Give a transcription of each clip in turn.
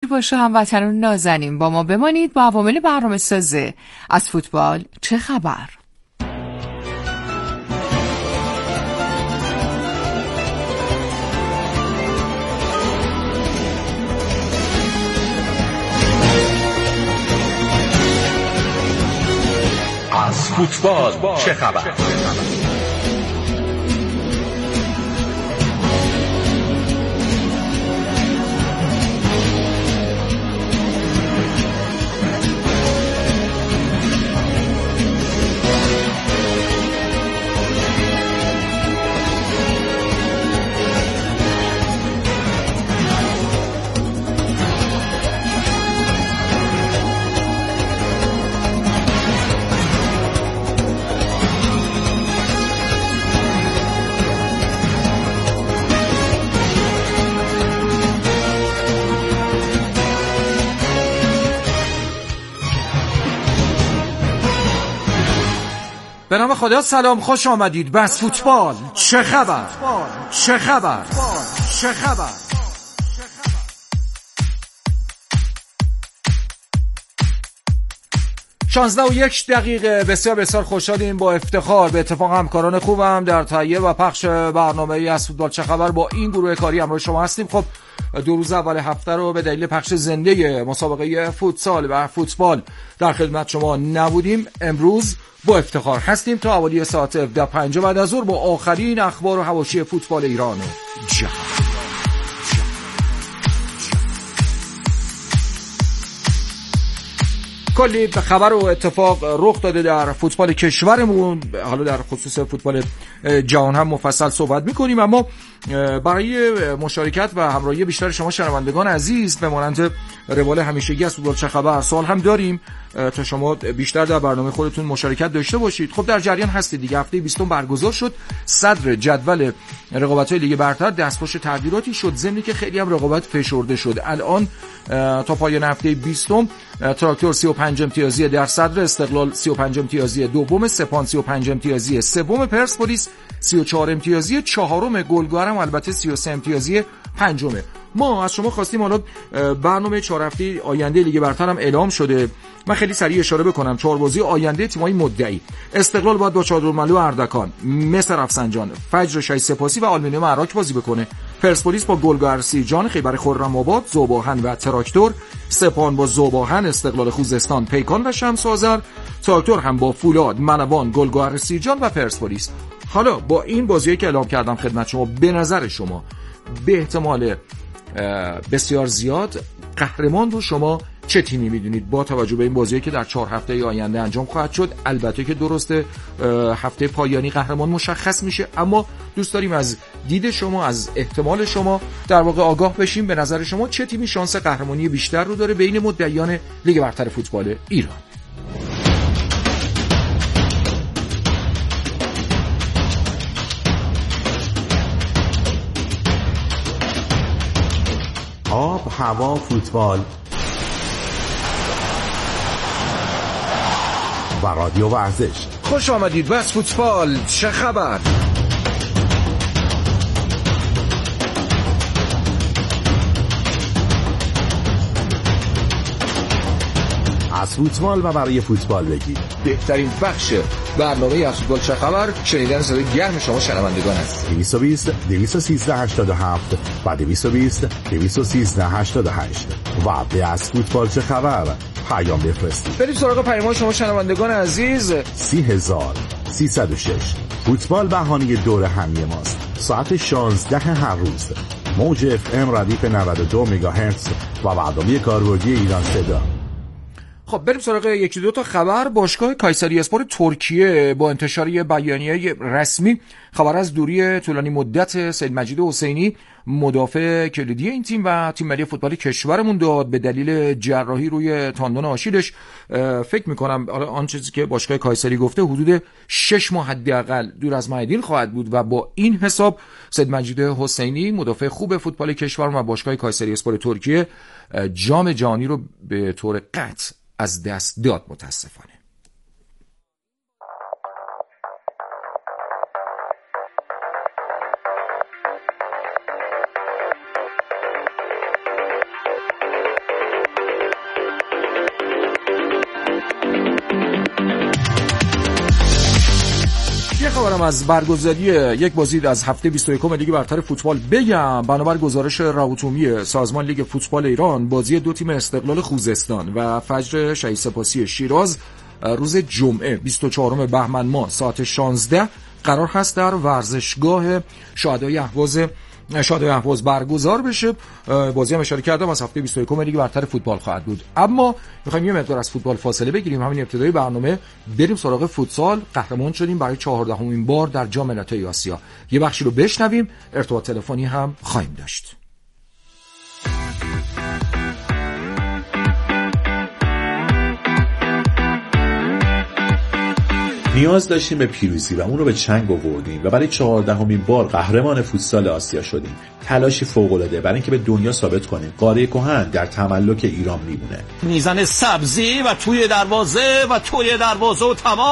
باشه هموطنان نازنین، با ما بمانید با عوامل برنامه سازه از فوتبال چه خبر. از فوتبال چه خبر؟ به نام خدا، سلام، خوش آمدید به از فوتبال چه خبر. چه خبر؟ چه خبر؟ 16:01 بسیار بسیار خوشحالیم با افتخار به اتفاق همکاران خوبم در تهیه و پخش برنامه از فوتبال چه خبر با این گروه کاری همراه شما هستیم. خب دو روز اول هفته رو به دلیل پخش زنده مسابقه فوتسال و فوتبال در خدمت شما نبودیم. امروز با افتخار هستیم تا حوالی ساعت 17:50 بعد از ظهر با آخرین اخبار و حواشی فوتبال ایران و جهان. کلی خبر و اتفاق رخ داده در فوتبال کشورمون، حالا در خصوص فوتبال جهان هم مفصل صحبت میکنیم، اما برای مشارکت و همراهی بیشتر شما شنوندگان عزیز به مانند روال همیشگی از فوتبال چه خبر سوال هم داریم تا شما بیشتر در برنامه خودتون مشارکت داشته باشید. خب در جریان هستید دیگه، هفته 20 برگزار شد، صدر جدول رقابت‌های لیگ برتر دستخوش تغییراتی شد، ضمن که خیلی هم رقابت فشرده شد. الان تا پایان هفته 20 تراکتور 35 امتیازی در صدر، استقلال 35 امتیازی دوم، سپاهان 35 امتیازی سوم، پرسپولیس 34 امتیازی چهارم، گلگهرم البته 33 امتیازی پنجمه. ما از شما خواستیم حالا برنامه 4 هفته آینده لیگ برتر هم اعلام شده. من خیلی سریع اشاره بکنم. 4 بازی آینده تیم‌های مدعی: استقلال باید با چادرملو اردکان، مس رفسنجان، فجر شای سپاسی و آلومینیوم عراق بازی بکنه. پرسپولیس با گلگهر سیرجان، خیبر خرم‌آباد، ذوباهن و تراکتور. سپاهان با ذوباهن، استقلال خوزستان، پیکان و شمس آذر. تراکتور هم با فولاد، منوان، گلگهر سیرجان و پرسپولیس. حالا با این بازیایی که اعلام کردم خدمت شما، به نظر شما به احتمال بسیار زیاد قهرمان رو شما چه تیمی میدونید با توجه به این بازیایی که در 4 هفته آینده انجام خواهد شد؟ البته که درسته هفته پایانی قهرمان مشخص میشه، اما دوست داریم از دید شما، از احتمال شما در واقع آگاه بشیم. به نظر شما چه تیمی شانس قهرمانی بیشتر رو داره بین مدعیان لیگ برتر فوتبال ایران؟ آب، هوا، فوتبال و رادیو ورزش. خوش آمدید به فوتبال چه خبر. از فوتبال و برای فوتبال بگید. بهترین بخش برنامه از فوتبال چه خبر شنیدن صدای گرم شما شنوندگان است. 220 213 87 و 220 213 88 و به از فوتبال چه خبر پیام بفرستید. بریم سراغ پیام شما شنوندگان عزیز. 30306 فوتبال بهانه دور همی ماست. ساعت 16 هر روز. موج اف ام ردیف 92 مگاهرتز و برنامه کاربردی ایران صدا. خب بریم سراغ یکی دو تا خبر. باشگاه کایسریاسپور ترکیه با انتشار یه بیانیه رسمی خبر از دوری طولانی مدت سید مجید حسینی، مدافع کلیدی این تیم و تیم ملی فوتبال کشورمون داد به دلیل جراحی روی تاندون آشیلش. فکر میکنم آن چیزی که باشگاه کایسری گفته حدود 6 ماه حداقل دور از میادین خواهد بود و با این حساب سید مجید حسینی، مدافع خوب فوتبال کشور و باشگاه کایسریاسپور ترکیه، جام جهانی رو به طور قطع از دست داد متاسفانه. برم از برگزاری یک بازی از هفته 21 لیگ برتر فوتبال بگم. بنابر گزارش راوتومی سازمان لیگ فوتبال ایران، بازی دو تیم استقلال خوزستان و فجر شهید سپاسی شیراز روز جمعه 24 بهمن ماه ساعت 16 قرار هست در ورزشگاه شهدای اهواز برگزار بشه. بازی هم اشاره کردم از هفته 21 لیگ برتر فوتبال خواهد بود. اما می‌خوایم یه مقدار از فوتبال فاصله بگیریم. همین ابتدای برنامه بریم سراغ فوتسال. قهرمان شدیم برای 14مین بار در جام ملت‌های آسیا. یه بخشی رو بشنویم، ارتباط تلفنی هم خواهیم داشت. نیاز داشتیم به پیروزی و اون رو به چنگ آوردیم و برای 14مین بار قهرمان فوتسال آسیا شدیم. تلاشی فوق‌العاده برای اینکه به دنیا ثابت کنیم قاره کهن در تملک ایران میمونه. میزنه سبزی و توی دروازه و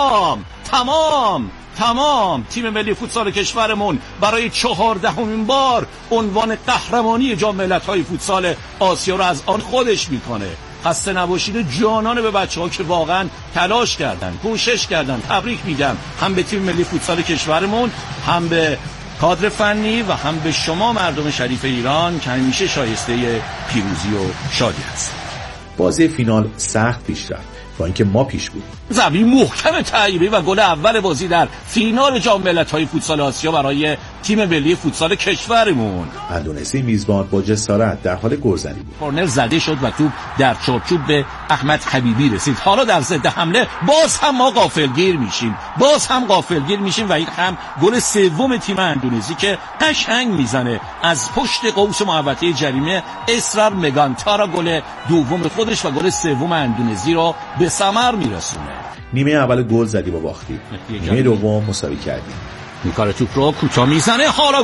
تمام تیم ملی فوتسال کشورمون برای 14مین بار عنوان قهرمانی جام ملت‌های فوتسال آسیا رو از آن خودش میکنه. خسته نباشید جانانه به بچه‌ها که واقعا تلاش کردن، کوشش کردن. تبریک میگم هم به تیم ملی فوتسال کشورمون، هم به کادر فنی و هم به شما مردم شریف ایران که همیشه شایسته پیروزی و شادی هستید. بازی فینال سخت پیش رفت با اینکه ما پیش بودیم. ضربه محکم طیبی و گل اول بازی در فینال جام ملت‌های فوتسال آسیا برای تیم ملی فوتسال کشورمون. اندونزی میزبان با جسارت در حال گلزنی بود. کورنر زده شد و توپ در چارچوب به احمد حبیبی رسید. حالا در ضد حمله باز هم ما غافلگیر میشیم و این هم گل سوم تیم اندونزی که قشنگ میزنه از پشت قوس محوطه جریمه. اسرار مگانتارا گل دوم خودش و گل سوم اندونزی رو به ثمر میرسونه. نیمه اول گل زدی با باختی. نیمه دوم مساوی کردیم. میکار توپ رو کوتاه میزنه. حالا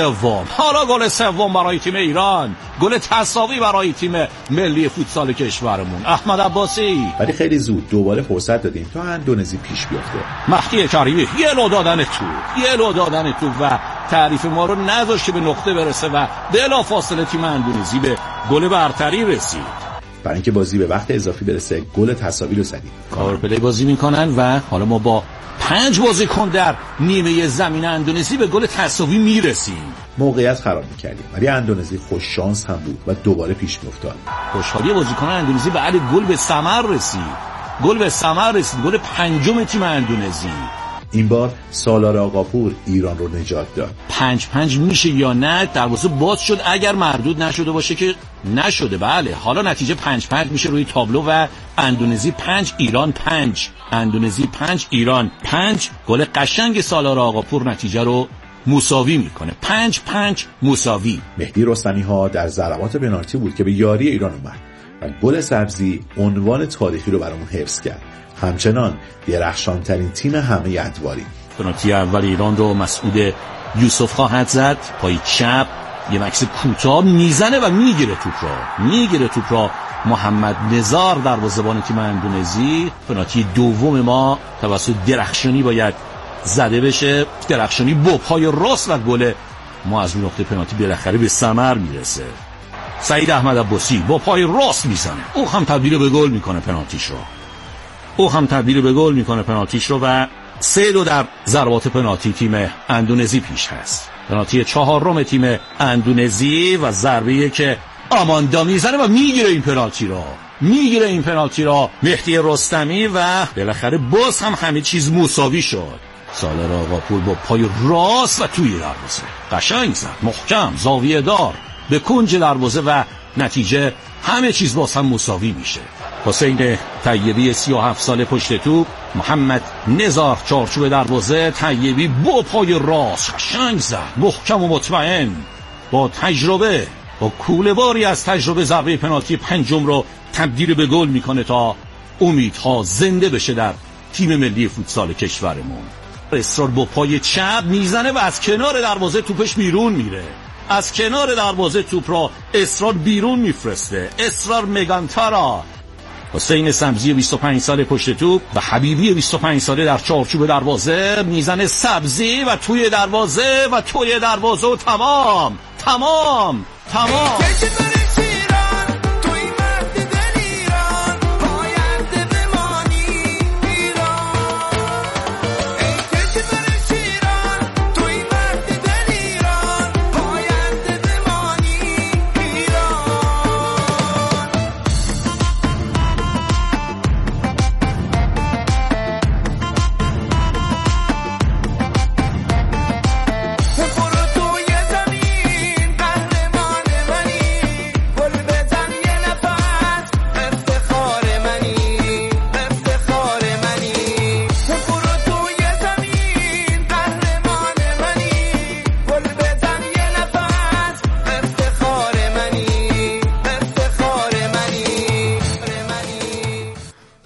گل سوم برای تیم ایران. گل تساوی برای تیم ملی فوتسال کشورمون. احمد عباسی. ولی خیلی زود دوباره فرصت دادیم تا اندونزی پیش بیفته. مهدی کریمی یه لو دادن تو و تعریف ما رو نذاشت به نقطه برسه و بلافاصله تیم اندونزی به گل برتری رسید. برای اینکه بازی به وقت اضافی برسه گل تساوی رو زدیم. کاور پلی بازی میکنن و حالا ما با 5 بازیکن در نیمه زمین اندونزی به گل تساوی میرسیم. موقعیت خراب میکردیم ولی اندونزی خوش شانس هم بود و دوباره پیش میافتاد. خوشحالی بازیکن اندونزی بعد گل به ثمر رسید. گل پنجم تیم اندونزی. این بار سالار آقاپور ایران رو نجات داد. 5-5 میشه یا نه؟ دروازه باز شد اگر مردود نشده باشه که نشده. بله حالا نتیجه 5-5 میشه روی تابلو و اندونزی 5 ایران 5. اندونزی 5 ایران 5. گل قشنگ سالار آقاپور نتیجه رو مساوی میکنه. 5-5 مساوی. مهدی رستمی ها در ضربات پنالتی بود که به یاری ایران اومد و گل سبزی عنوان تاریخی رو برامون حفظ کرد. همچنان درخشانترین تیم همه ادواری. پنالتی اول ایران رو مسعود یوسف خواهد زد. پای چپ یه مکس کوتاه میزنه و میگیره توپ را محمد نزار دروازه‌بان تیم اندونزی. پنالتی دوم ما توسط درخشانی باید زده بشه. درخشانی با پای راست و گل ما از نقطه پنالتی بالاخره به ثمر میرسه. سعید احمد عباسی با پای راست میزنه. او هم تبدیل به گل میکنه پنالتیش رو و 3-2 در ضربات پنالتی تیم اندونزی پیش هست. پنالتی 4م تیم اندونزی و ضربه‌ای که آماندا میزنه و میگیره این پنالتی را مهدی رستمی و بالاخره باز هم همه چیز مساوی شد. سالار آقاپور با پای راست و توی دروازه قشنگ زد، محکم، زاویه دار به کنج دروازه و نتیجه همه چیز باز هم مساوی میشه. حسین طیبی 37 ساله پشت توپ، محمد نزار چارچوب دروازه، طیبی با پای راست قشنگ زد، محکم و مطمئن، با تجربه، با کوله باری از تجربه ضربه پنالتی پنجم رو تبدیل به گل میکنه تا امیدها زنده بشه در تیم ملی فوتسال کشورمون. اسرار با پای چپ میزنه و از کنار دروازه توپش بیرون میره. از کنار دروازه توپ را اسرار بیرون میفرسته. اسرار مگانتارا. حسین سبزی 25 ساله پشت توپ و حبیبی 25 ساله در چارچوب دروازه میزنه سبزی و توی دروازه و تمام.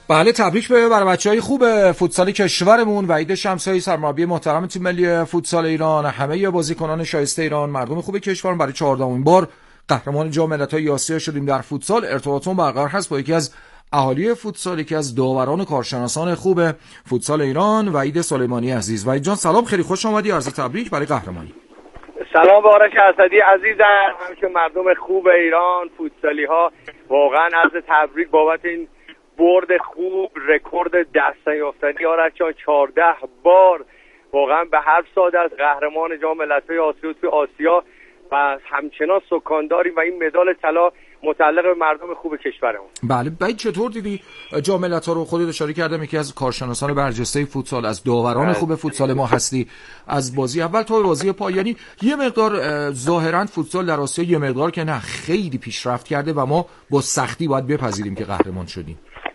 بله تبریک برای بچهای خوب فوتسال کشورمون. وحید شمسایی سرمربی محترم تیم ملی فوتسال ایران، همه بازیکنان شایسته ایران، مردم خوب کشورمون، برای 14مین بار قهرمان جام ملت‌های آسیا شدیم در فوتسال. ارتباطمون برقرار هست با یکی از اهالی فوتسال، یکی از داوران و کارشناسان خوب فوتسال ایران، وحید سلیمانی عزیز. وحید جان سلام، خیلی خوش آمدی، عرض تبریک برای قهرمانی. سلام به آرش اسدی عزیزم، همچنین مردم خوب ایران، فوتسالی ها، واقعا عرض تبریک بابت این برد خوب، رکورد دست نیافتنی. آرش جان 14 بار واقعا به حرف ساده از قهرمان جام ملت‌های آسیا توی آسیا و همچنان سکان داریم و این مدال طلا متعلق به مردم خوب کشورمون. بله بعد چطور دیدی جام ملت‌ها رو؟ خودت اشاره کردم یکی از کارشناسان برجسته فوتسال، از داوران خوب فوتسال ما هستی، از بازی اول تا بازی پایانی. یه مقدار ظاهرا فوتسال در آسیا یه مقدار که نه خیلی پیشرفت کرده و ما با سختی باید بپذیریم که قهرمان شدیم.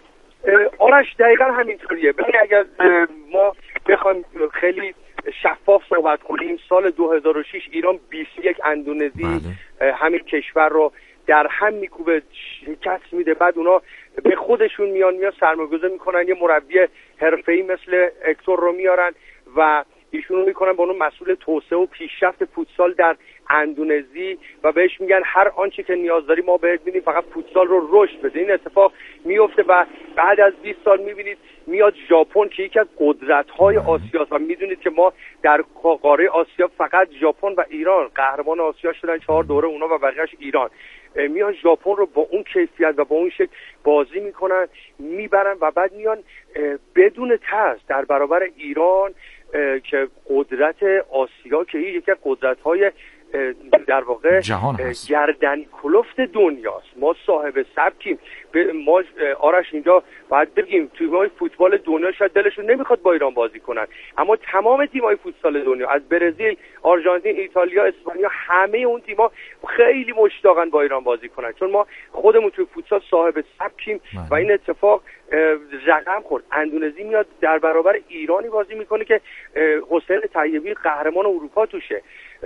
آرش دقیقاً همینطوریه. ببین اگر ما بخوایم خیلی شفاف صحبت کنیم، سال 2006 ایران 21 اندونزی همین کشور رو در هم میکوبه، شکست میده. بعد اونا به خودشون میان سرمایه‌گذاری میکنن، یه مربی حرفه‌ای مثل اکتور رو میارن و ایشونو میکنن به اون مسئول توسعه و پیشرفت فوتسال در اندونزی و بهش میگن هر آنچه که نیاز داری ما بهت میدیم، فقط فوتسال رو رشد بده. این اتفاق میفته و بعد از 20 سال میبینید میاد ژاپن که یکی از قدرت‌های آسیاست و میدونید که ما در قاره آسیا فقط ژاپن و ایران قهرمان آسیا شدن، 4 دوره اونا و بقیه‌اش ایران. میان ژاپن رو با اون کیفیت و با اون شکل بازی میکنن، میبرن و بعد میان بدون ترس در برابر ایران که قدرت آسیا که یکی از قدرت‌های در واقع گردن کلفت دنیاست. ما صاحب سبکیم. ما آرش اینجا باید بگیم تیم‌های فوتبال دنیا شاید دلشون نمیخواد با ایران بازی کنن، اما تمام تیم‌های فوتسال دنیا از برزیل، آرژانتین، ایتالیا، اسپانیا، همه اون تیم‌ها خیلی مشتاقن با ایران بازی کنن، چون ما خودمون توی فوتسال صاحب سبکیم و این اتفاق رقم خورد. اندونزی میاد در برابر ایرانی بازی میکنه که حسین طیبی قهرمان اروپا توشه،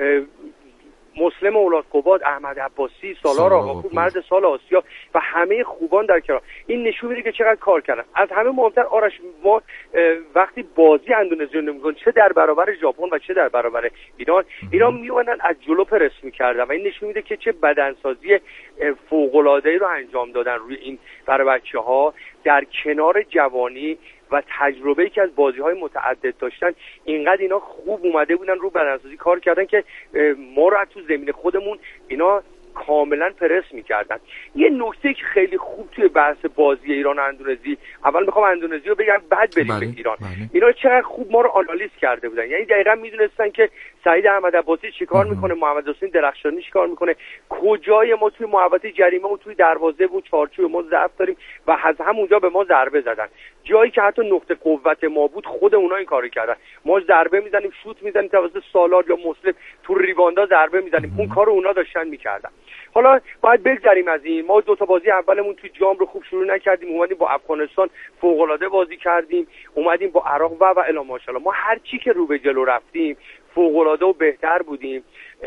مسلم اولادقباد، احمد عباسی، سالار آقاپور مرد سال آسیا و همه خوبان در کنار. این نشون میده که چقدر کار کردن. از همه مهمتر آرش، ما وقتی بازی اندونزی رو نمی‌کنن، چه در برابر ژاپن و چه در برابر ایران میومدن از جلو پرس می‌کردن و این نشون میده که چه بدنسازی فوق‌العاده‌ای رو انجام دادن روی این برای بچه‌ها، در کنار جوانی و تجربه‌ای که از بازی‌های متعدد داشتن. اینقدر اینا خوب اومده بودن رو بدنسازی کار کردن که ما رو تو زمین خودمون اینا کاملا پرس می‌کردن. یه نکته که خیلی خوب توی بحث بازی ایران و اندونزی، اول میخوام اندونزی رو بگم بعد بریم به ایران. اینا چقدر خوب ما رو آنالیز کرده بودن، یعنی دقیقاً میدونستن که سعید احمد عباسی چیکار میکنه، محمد حسین درخشانی چیکار میکنه، کجای ما توی محوطه جریمه و توی دروازه و چارچوب ما ضعف داریم و از همونجا به ما ضربه زدن. جایی که حتی نقطه قوت ما بود خود اونا این کارو کردن. ما ضربه میزنیم، شوت میزنیم توسط سالار یا مسلم، تو ریباندا ضربه میزنیم. اون کارو اونا داشتن میکردن. حالا باید بگذریم از این. ما دو تا بازی اولمون توی جام رو خوب شروع نکردیم، اومدیم با افغانستان فوق‌العاده بازی کردیم، اومدیم با عراق و الی ماشاءالله. ما هر چی که رو به جلو رفتیم فوق‌العاده و بهتر بودیم.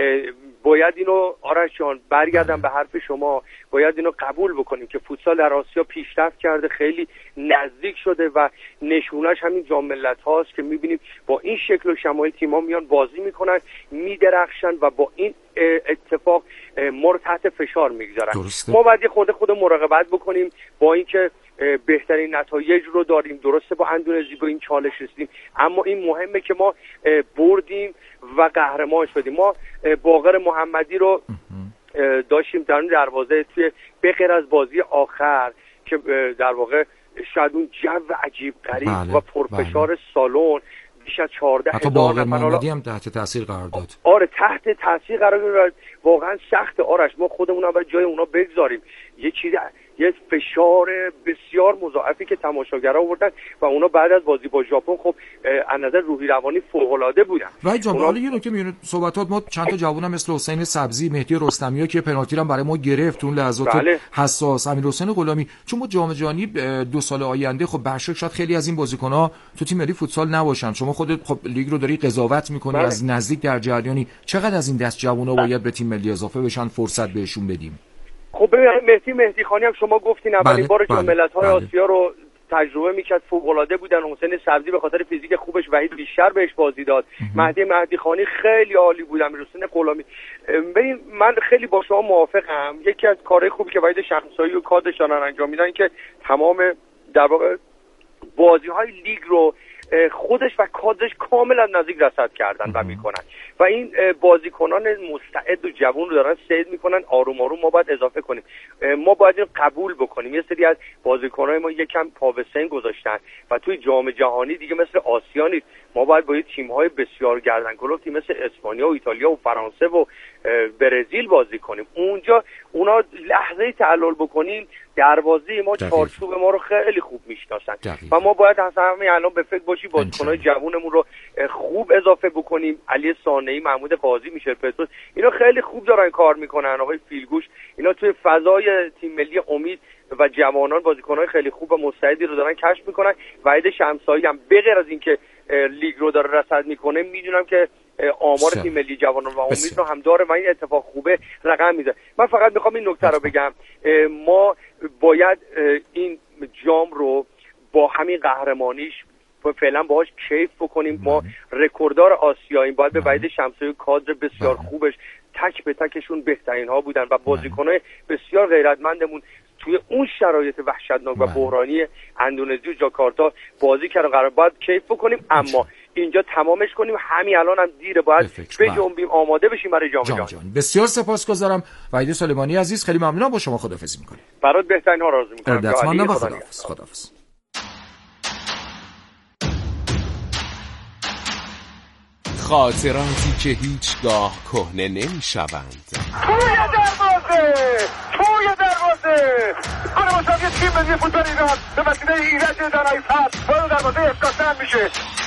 باید اینو آرش جان برگردم به حرف شما، باید اینو قبول بکنیم که فوتسال در آسیا پیشرفت کرده، خیلی نزدیک شده و نشونش همین جام ملت‌هاست که می‌بینیم با این شکل و شمایل تیم‌ها میان بازی میکنن، میدرخشن و با این اتفاق ما رو تحت فشار میگذارن. ما باید خود مراقبت بکنیم با اینکه بهترین نتایج رو داریم. درسته با اندونزی با این چالش رسیدیم، اما این مهمه که ما بردیم و قهرمان شدیم. ما باقر محمدی رو داشتیم در دروازه توی بغیر از بازی آخر که در واقع شاید اون جو عجیب غریب و پرفشار سالن بیش از 14 حتی باقر محمدی هم تحت تاثیر قرار داد. آره تحت تاثیر قرار داد. واقعا سخت آرش، ما خودمون رو جای اونا بگذاریم. یه فشار بسیار مضاعفی که تماشاگرها آوردن و اونا بعد از بازی با ژاپن خب از نظر روحی روانی فوق‌العاده بودن. وای جان حالا یه نکته میونه صحبتات، ما چند تا جوون مثل حسین سبزی، مهدی رستمی‌ها که پنالتی رو برای ما گرفت اون لحظات حساس، امیرحسین غلامی، چون ما جام جهانی 2 سال آینده خب برشک شاید خیلی از این بازیکن‌ها تو تیم ملی فوتسال نباشن. شما خودت خب لیگ رو داری قضاوت می‌کنی، از نزدیک در جریانی، چقدر از این دست جوونا باید به تیم ملی اضافه بشن، فرصت بهشون بدیم؟ خب ببین مهدی خانی هم شما گفتین اولین بار جام ملت‌های آسیا رو تجربه میکرد، فوق‌العاده بودن. حسین سبزی به خاطر فیزیک خوبش وحید بیشتر بهش بازی داد. مهدی خانی خیلی عالی بود. امیرحسین غلامی. ببین من خیلی با شما موافقم. یکی از کارهای خوبی که وحید شمسایی و کادرش دارن انجام میدن که تمام در واقع بازی‌های لیگ رو خودش و کادرش کاملا نزدیک رصد کردن و میکنن و این بازیکنان مستعد و جوان رو دارن سید میکنن. آروم آروم ما باید اضافه کنیم، ما باید این قبول بکنیم. یه سری از بازیکنان ما یکم پا به سن گذاشتن و توی جام جهانی دیگه مثل آسیا نیست. ما باید با تیم‌های بسیار گردنکلفتی مثل اسپانیا و ایتالیا و فرانسه و برزیل بازی کنیم. اونجا اونا لحظه تعلل بکنیم دروازه ما، چارچوب ما رو خیلی خوب میشناسن و ما باید همین الان به فکر باشیم بازیکن‌های جوونمون رو خوب اضافه بکنیم. علی صانعی، محمود قاضی، میشل پتروس، اینا خیلی خوب دارن کار میکنن. آقای فیلگوش، اینا توی فضای تیم ملی امید و جوانان بازیکن‌های خیلی خوب و مستعدی رو دارن کشف میکنن. وحید شمسایی هم بغیر از اینکه لیگ رو داره رصد میکنه، میدونم که آمار تیم ملی جوانان و امید رو هم داره و این اتفاق خوبه رقم میده. من فقط میخوام این نکته رو بگم، ما باید این جام رو با همین قهرمانیش فعلا باهاش کیف بکنیم. ما رکورددار آسیاییم، باید به وحید شمسایی کادر بسیار خوبش تک به تکشون بهترین ها بودن و بازیکن‌های بسیار غیرتمندمون توی اون شرایط وحشتناک و بحرانی اندونزی و جاکارتا بازی کردن. قرار باید کیف بکنیم، اما اینجا تمامش کنیم. همین الان هم دیره، باید بجنبیم، آماده بشیم برای جام جهانی. بسیار سپاسگزارم وحید سلیمانی عزیز، خیلی ممنونم. با شما خداحافظی می‌کنیم. برات بهترین ها آرزو می‌کنم. خداحافظ. خاطراتی که هیچگاه کهنه نمی‌شوند. توی دروازه گل مساوی تیم ملی فوتبال ایران به وسیله ایرج دانایی فرد وارد دروازه اسکاتلند میشه.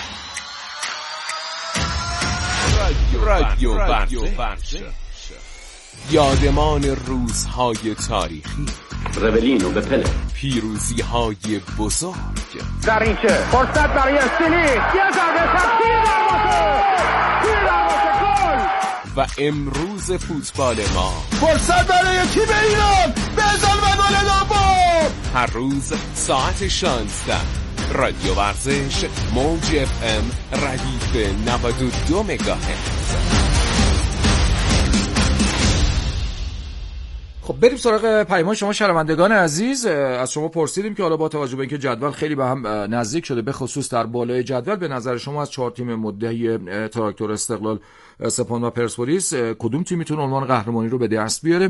رادیو ورزش، یادمان روزهای تاریخی، رولینو به پله، پیروزی‌های بزرگ. دریچه فرصت برای استیلی، یه ضربه تقدیر دروازه گل. و امروز فوتبال ما، فرصت برای تیم ایران، بزن و گل دوم. هر روز ساعت 16 رادیو ورزش، موج اف ام ردیف 92 مگاهرتز. خب بریم سراغ پیمان شما شنوندگان عزیز. از شما پرسیدیم که حالا با توجه به اینکه جدول خیلی به هم نزدیک شده، به خصوص در بالای جدول، به نظر شما از 4 تیم مدعی تراکتور، استقلال، سپاهان و پرسپولیس کدوم تیم میتونه عنوان قهرمانی رو به دست بیاره؟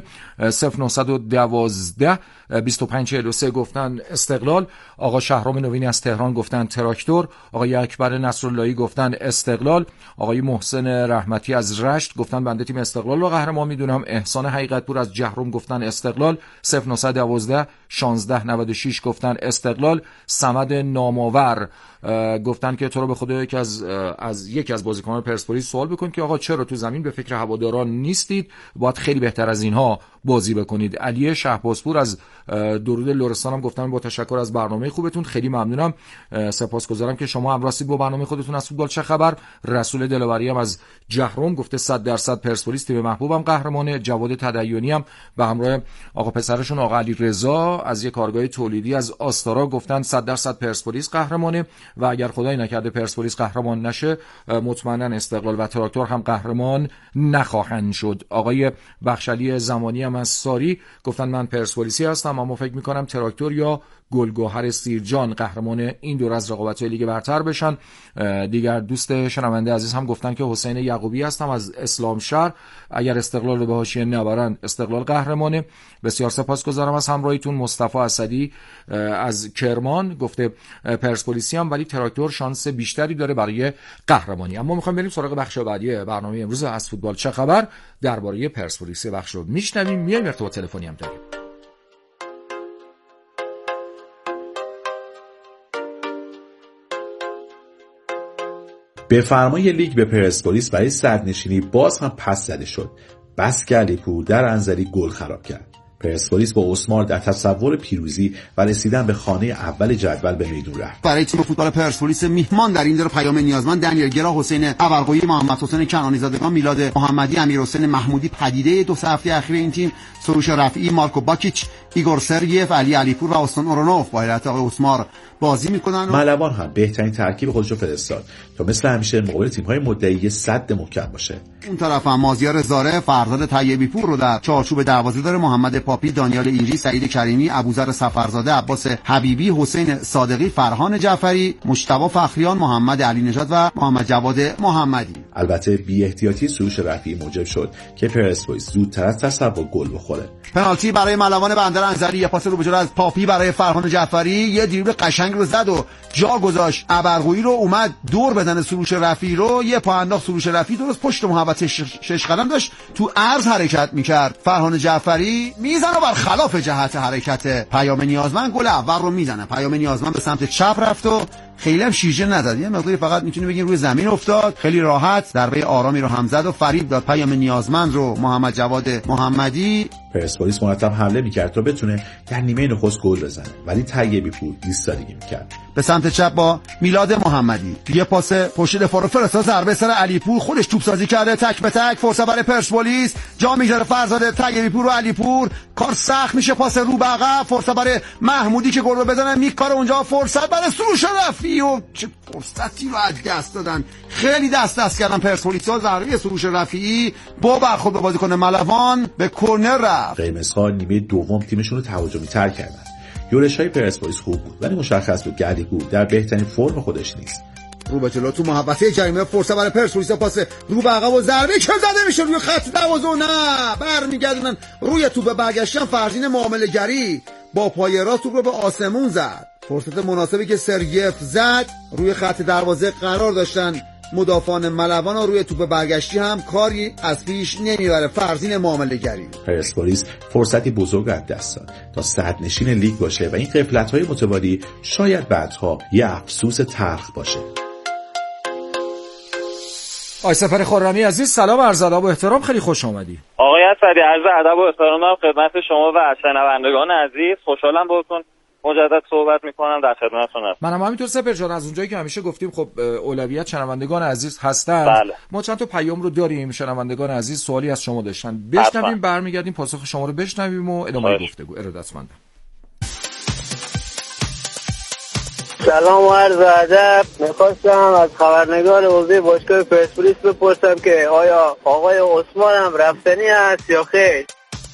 0912 2543 گفتن استقلال، آقا شهرام نوینی از تهران گفتن تراکتور، آقای اکبر نصراللهی گفتن استقلال، آقای محسن رحمتی از رشت گفتن بنده تیم استقلال رو قهرمان میدونم، احسان حقیقتپور از جهرم گفتن استقلال، 0912 1696 گفتن استقلال، صمد نامآور گفتن که تو رو به خدا یکی از بازیکنان پرسپولیس سوال بکن که آقا چرا تو زمین به فکر هواداران نیستید، باید خیلی بهتر از اینها بازی بکنید. علی شهبازپور از درود لرستان هم گفتن با تشکر از برنامه خوبتون، خیلی ممنونم، سپاسگزارم که شما هم راستید با برنامه خودتون از فوتبال چه خبر. رسول دلاوری هم از جهرم گفته 100% پرسپولیس تیم محبوبم قهرمانه. جواد تدیونی هم به همراه آقا پسرشون آقا علی رضا از یک کارگاه تولیدی از آستارا گفتن 100% پرسپولیس قهرمانه و اگر خدای نکرده پرسپولیس قهرمان نشه مطمئنا استقلال و تراکتور هم قهرمان نخواهند شد. آقای بخشلی زمانی هم از ساری گفتن من پرسپولیسی هستم اما فکر میکنم تراکتور یا گلگوهر سیرجان قهرمان این دور از رقابت‌های لیگ برتر بشن. دیگر دوست شنونده عزیز هم گفتن که حسین یعقوبی هستم از اسلام شهر، اگر استقلال رو به حاشیه نبرن استقلال قهرمانه. بسیار سپاسگزارم از همراهیتون. مصطفی اسدی از کرمان گفته پرسپولیسی هم ولی تراکتور شانس بیشتری داره برای قهرمانی. اما میخوایم بریم سراغ بخش بعدی برنامه امروز از فوتبال چه خبر. درباره پرسپولیس بخش رو میشنویم، میایم ارتباط تلفنی هم داریم. به فرمای لیگ به پرسپولیس برای صدرنشینی باز هم پس زده شد. بس که علیپور در انزلی گل خراب کرد. پرسپولیس با اسمار در تصور پیروزی و رسیدن به خانه اول جدول به میدون رفت. برای تیم فوتبال پرسپولیس میهمان در این دور پیام نیازمند دنیل گرا، حسین ابرقویی، محمد حسین کنعانی زادگان، میلاد محمدی، امیرحسین محمودی پدیده دو هفته اخیر این تیم، سروش رفیعی، مارکو باکیچ، ایگور سرگیف، علی علیپور و استان اورونوف با هیئت آقای اسمار بازی میکنن. ملوان هم بهترین ترکیب خودش رو فرستاد تا مثل همیشه مقابل تیم‌های مدعی صد محکم باشه. اون طرف هم مازیار زاره، فرزاد طیبی پور رو در چارچوب دروازه داره، محمد پاپی، دانیال ایری، سعید کریمی، ابوذر سفرزاده، عباس حبیبی، حسین صادقی، فرهان جعفری، مجتبی فخریان، محمد علی نژاد و محمد جواد محمدی. البته بی احتیاطی سروش رفیعی موجب شد که پرسپولیس زودتر از تصور گل بخوره. پنالتی برای ملوان بندر انزلی، یه پاس رو به جلو از پاپی برای فرهان جعفری، یه دریبل قشنگ رو زد و جا گذاشت ابرقویی رو، اومد دور بدن سروش رفیعی رو، یه پا انداخت سروش رفیعی درست پشت محوطه 6 قدم داشت تو عرض حرکت میکرد. فرهان جعفری میزنه بر خلاف جهت حرکت پیام نیازمند، گل اول رو میزنه. پیام نیازمند به سمت چپ رفت و خیلی هم شیرجه نداد، یه مقداری فقط میتونی بگیم روی زمین افتاد، خیلی راحت ضربه آرامی رو هم زد و فریب داد پیام نیازمند رو محمد جواد محمدی. پرسپولیس مرتب حمله میکرد تا بتونه در نیمه نخست گل بزنه، ولی طیبی پور ایستادگی میکرد. به سمت چپ با میلاد محمدی یه پاس پشت دفاع رو فرستاد، ضربه سر علیپور، خودش توپ سازی کرده، تک به تک، فرصت برای پرسپولیس، جا میذاره فرزاد طیبی پور و علیپور، کار سخت میشه، پاس رو به عقب، فرصت برای محمودی که گل بزنه، میکاره اونجا، فرصت برای سروش رفیعی و چه فرصتی رو از دست دادن، خیلی دست کردن پرسپولیس. ضربه سروش رفیعی با برخورد به بازیکن ملوان به کرنر رفت. قرمزها نیمه دوم تیمشون رو تهاجمی تر کردن. یورش‌های پرسپولیس خوب بود ولی مشخص بود که علیپور در بهترین فرم خودش نیست. رو به جلو تو محوطه جریمه، فرصت برای پرسپولیس، پاس رو به عقب و ضربه که زده میشه روی خط دروازه و نه برمیگردونن روی توپ، برگشتن فرزین معامله‌گری با پای راست توپ رو به آسمون زد. فرصت مناسبی که سرگیف زد روی خط دروازه قرار داشتن مدافعان ملوان و روی توپ برگشتی هم کاری از پیش نمیبره فرزین معامله‌گری. پرسپولیس فرصتی بزرگ از دست داد تا صدرنشین لیگ باشه و این غفلت‌های متوالی شاید بعدها یه افسوس تلخ باشه. آقای سپر خرمی عزیز سلام عرض ادب و احترام، خیلی خوش آمدی. آقای اسدی عرض ادب و احترام دارم خدمت شما و شنوندگان عزیز. خوشحالم باهاتون مجدد صحبت میکنم، در خدمتتون هستم. منم همینطور سپر جان، از اونجایی که همیشه گفتیم خب اولویت شنوندگان عزیز هستن. بله. ما چند تا پیام رو داریم، شنوندگان عزیز سوالی از شما داشتن، بشنویم برمیگردیم پاسخ شما رو بشنویم و ادامه گفتگو. ارادتمندم. سلام و عرض ادب. میخواستم از خبرنگار حوزه باشگاه پرسپولیس بپرسم که آیا آقای عثمان هم رفتنی است یا خیر؟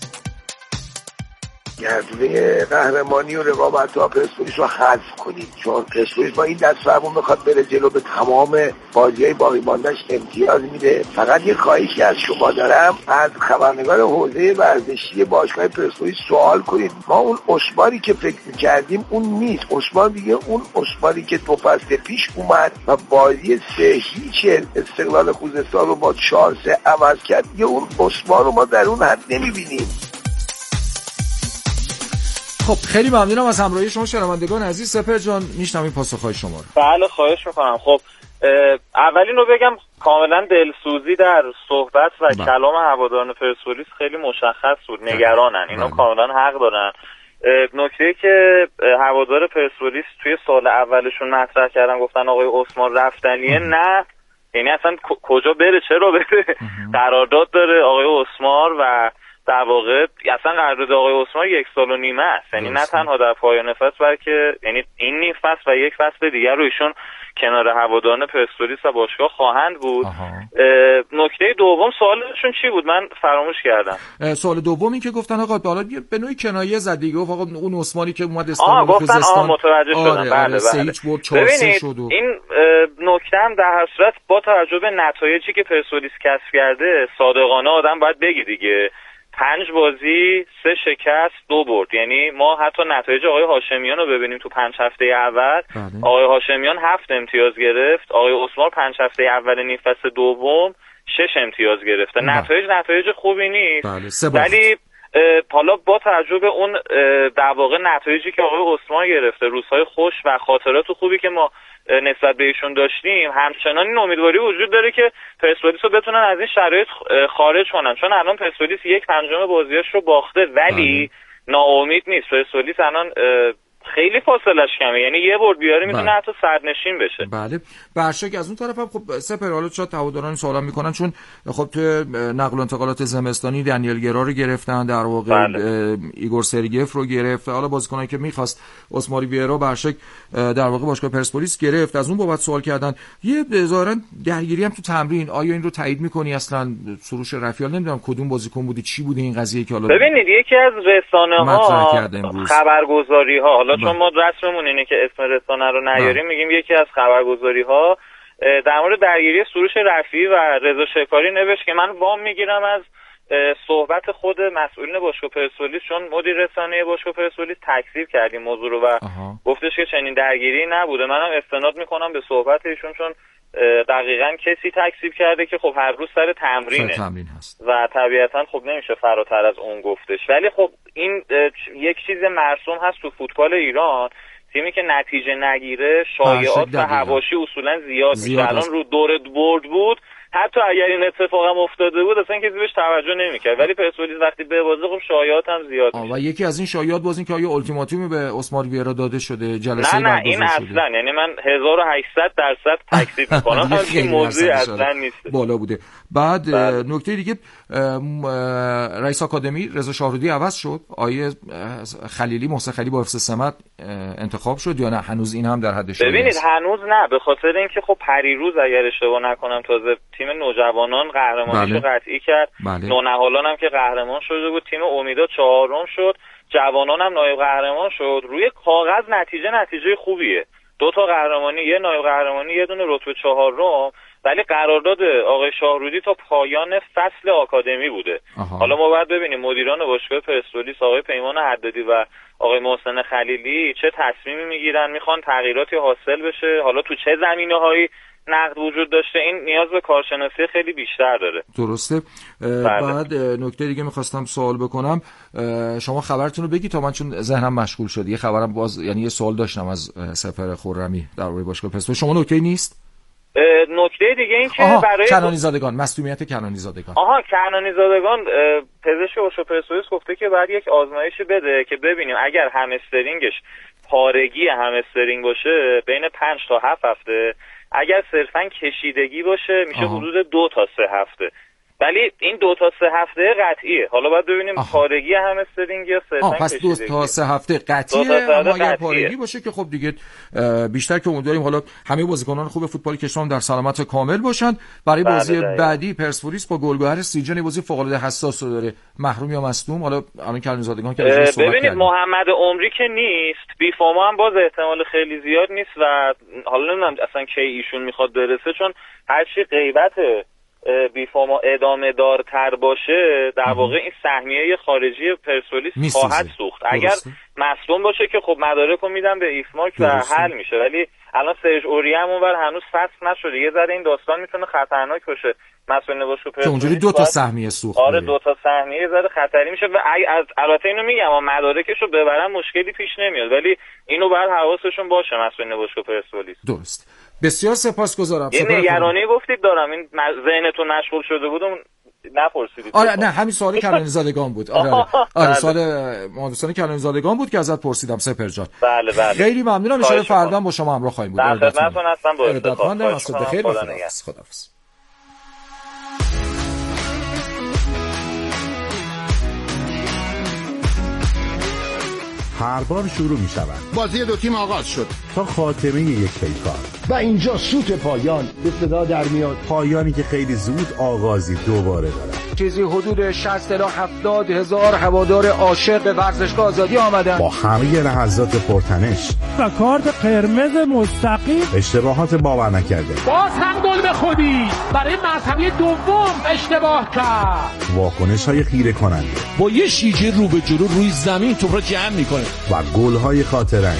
گردونه قهرمانی و رقابت با پرسپولیس رو حذف کنید، چون پرسپولیس با این دست فرمون میخواد بره جلو، به تمام بازی‌های باقی مانده‌اش امتیاز میده. فقط یه خواهشی از شما دارم، از خبرنگار حوزه ورزشی باشگاه پرسپولیس سوال کنید. ما اون اسماری که فکر می‌کردیم اون نیست، اسمار دیگه اون اسماری که دو فصل پیش اومد و بازی 3-0 استقلال خوزستان رو با 4-3 عوض کرد، دیگه اون اسمار رو ما در اون حد نمی‌بینیم. خب خیلی ممنونم از همراهی شما شنوندگان عزیز. سپر جان میشنویم پاسخهای شما رو. بله خواهش میکنم. خب اولین رو بگم کاملا دلسوزی در صحبت و کلام هواداران پرسپولیس خیلی مشخص بود، نگرانن، اینا کاملا حق دارن. نکته که هوادار پرسپولیس توی سال اولشون مطرح کردن گفتن آقای عثمان رفتنیه، نه یعنی اصلا کجا بره، چرا بره، قرارداد داره آقای عثمان و در واقع اصلا قرارداد آقای عثمان 1.5 سال است، یعنی نه تنها در پایان فصل بلکه یعنی این نیم فصل و یک فصل دیگر رو ایشون کنار هواداران پرسپولیس و باشگاه خواهند بود. نکته دوم سوالشون چی بود؟ من فراموش کردم. سوال دومی که گفتن آقا بالا به نوعی کنایه زد دیگه، آقا اون عثمانی که اومد استقلال خوزستان متوجه شدم. بله سیچ برد 4-3 شد. این نکته هم در هر صورت با توجه به نتایجی که پرسپولیس کسب کرده صادقانه آدم باید بگی دیگه، 5 بازی 3 شکست 2 برد، یعنی ما حتی نتایج آقای هاشمیان رو ببینیم تو 5 هفته اول آقای هاشمیان 7 امتیاز گرفت، آقای عثمان 5 هفته اول نیم فصل دوم 6 امتیاز گرفت. نتایج خوبی نیست، ولی حالا با توجه به اون در واقع نتایجی که آقای عثمان گرفته، روزهای خوش و خاطرات خوبی که ما نسبت به ایشون داشتیم، همچنان این امیدواری وجود داره که پرسپولیس رو بتونن از این شرایط خارج کنن، چون الان پرسپولیس 1/5 بازیاش رو باخته ولی ناامید نیست. پرسپولیس الان خیلی فاصلش کمه، یعنی یه برد بیاره میتونه حتی سرنشین بشه. بله برشک از اون طرف هم خب سپر حالا شاید هواداران سوال میکنن چون خب تو نقل و انتقالات زمستانی دنیل گرا رو گرفتن، در واقع ایگور سرگیف رو گرفت، حالا بازیکنایی که میخواست اسماری ویرا برشک در واقع باشگاه پرسپولیس گرفت. از اون بابت سوال کردن یه ظاهرا درگیری هم تو تمرین، آیا این رو تایید میکنی اصلا سروش رفیال؟ نمیدونم کدوم بازیکن بودی، چی بوده این قضیه که حالا ببینید یکی از رسانه‌ها خبرگزاری‌ها، حالا چون ما رسممون اینه که اسم رسانه رو نیاریم میگیم یکی از خبرگزاری‌ها در مورد درگیری سروش رفیعی و رضا شکاری نوشت که من وام میگیرم از صحبت خود مسئولین باشگاه پرسپولیس، چون مدیر رسانه باشگاه پرسپولیس تکذیب کرد این موضوع رو و گفتش که چنین درگیری نبوده. منم استناد میکنم به صحبت ایشون، چون دقیقاً کسی تکذیب کرده که خب هر روز سر تمرینه هست و طبیعتاً خب نمیشه فراتر از اون گفتش. ولی خب این یک چیز مرسوم هست تو فوتبال ایران، تیمی که نتیجه نگیره شایعات و حواشی اصولاً زیاد میشه. الان رو دور برد بود، حتی اگر این اتفاق هم افتاده بود اصلا کسی بهش توجه نمیکرد، ولی پرسپولیس وقتی به بازی خب شایعات هم زیاد میشه. و یکی از این شایعات باز این که آیا التیماتومی به اسماری ویرا داده شده، جلسه نه این اصلا، یعنی من 1800% تکذیب میکنم این موضوع اصلا نیست، بالا بوده. بعد نکته دیگه، رئیس آکادمی رضا شاهرودی عوض شد، آیه خلیلی محسن خلیلی با حفظ سمت انتخاب شد یا نه هنوز این هم در حد شایعه؟ ببینید هنوز نه، به خاطر اینکه خب پریروز اگر اشتباه نکنم تازه تیم نوجوانان قهرمانیشو قطعی کرد، نونهالان هم که قهرمان شده بود، تیم امیدا 4م شد، جوانان هم نایب قهرمان شد. روی کاغذ نتیجه خوبیه، 2 تا قهرمانی، یه نایب قهرمانی، یه دونه رتبه 4م، ولی قرارداد آقای شاهرودی تا پایان فصل آکادمی بوده. حالا ما باید ببینیم مدیران باشگاه پرسپولیس آقای پیمان حدادی و آقای محسن خلیلی چه تصمیمی میگیرن، میخوان تغییراتی حاصل بشه، حالا تو چه زمینه‌هایی نقد وجود داشته، این نیاز به کارشناسی خیلی بیشتر داره. درسته. بعد نکته دیگه میخواستم سوال بکنم، شما خبرتون رو بگی تا من چون ذهنم مشغول شد، یه خبرم باز یعنی یه سوال داشتم از سفر خرمی در مورد باشگاه پرسپولیس. شما نکته نیست؟ نکته دیگه این که برای کنانی زادگان، مصدومیت کنانی زادگان. کنانی زادگان پزشک باشگاه پرسپولیس گفته که بعد یک آزمایشی بده که ببینیم اگر همسترینگش پارگی همسترینگ باشه بین 5 تا 7 هفته، اگر صرفاً کشیدگی باشه میشه حدود 2 تا 3 هفته. ولی این 2 تا 3 هفته قطعیه. حالا باید ببینیم پارگی همسترینگ یا صرفاً کشیدگی. پس 2 تا 3 هفته قطعیه، اما اگر پارگی باشه که خب دیگه بیشتر که امیدواریم حالا همه بازیکنان خوب فوتبال کشور در سلامت کامل باشن. برای بازی بعدی پرسپولیس با گلگهر سیجن بازی فوق العاده حساس رو داره، محروم یا مصدوم. حالا الان کنانی زادگان که ببینید محمد عمری که نیست، بیفاما هم باز احتمال خیلی زیاد نیست و حالا نمیدونم اصلا کی ایشون میخواد برسه، چون هر چی غیبت بیفاما ادامه دارتر باشه در واقع این سهمیه خارجی پرسپولیس خواهد سوخت. اگر مصدوم باشه که خب مدارک رو میدن به ایفماک و حل میشه، ولی الان سرژ اوریه هم اونور هنوز فصل نشده، یه ذره این داستان میتونه خطرناک باشه. مسئولین باشگاه پرسپولیس اونجوری 2 تا سهمیه سوخت. آره 2 تا سهمیه ذره خطری میشه و البته اینو میگم اما مدارکشو ببرن مشکلی پیش نمیاد، ولی اینو باید حواسشون باشه مسئولین باشگاه پرسپولیس. درست. بسیار سپاسگزارم. یه نگرانی گفتید دارم، این ذهنتون مشغول شده بود نپرسیدید. آره نه همین سوال کنانی زادگان بود. آره سوال مهندسان کنانی زادگان بود که ازت پرسیدم سپر جان. بله خیلی ممنونم، ان شاءالله فردا با شما همراه خواهیم بود. خدمتتون هستم. با افتخار. بخیر. خداحافظ. هر بار شروع می شود، بازی 2 تیم آغاز شد تا خاتمه یک پیکار و اینجا سوت پایان به صدا در میاد، پایانی که خیلی زود آغازی دوباره دارد. چیزی حدود 60 الی 70 هزار هوادار عاشق به ورزشگاه آزادی آمدن با همه لحظات پرتنش و کارت قرمز مستقیم، اشتباهات باور نکرده، باز هم گل به خودی برای مرتبه دوم اشتباه کرد، واکنش های خیره کننده، با یه شیجه رو به جلو روی زمین توپ را جمع میکنه و گل های خاطرنگ.